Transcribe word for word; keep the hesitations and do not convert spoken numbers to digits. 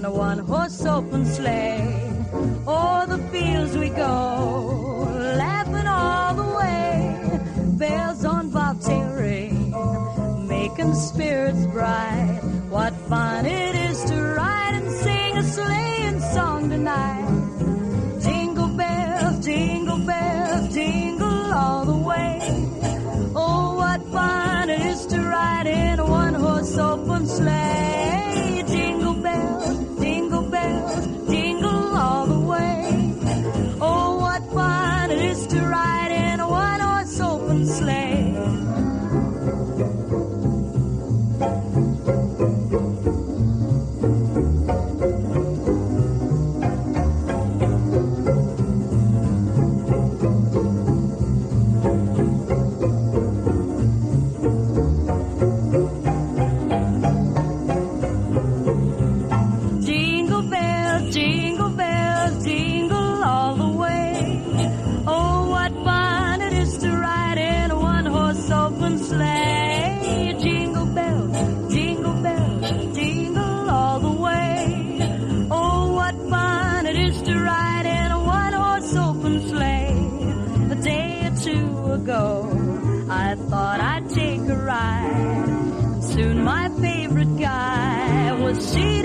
in a one-horse open sleigh. O'er the fields we go, laughing all the way. Bells on bobtail ring, making spirits bright. What fun it is to ride and sing a sleighing song tonight. Jingle bells, jingle bells, jingle all the way. Oh, what fun it is to ride in a one-horse open sleigh. Jingle bells, jingle bells, jingle all the way. Oh, what fun it is to ride in a one-horse open sleigh. I thought I'd take a ride. Soon my favorite guy was seated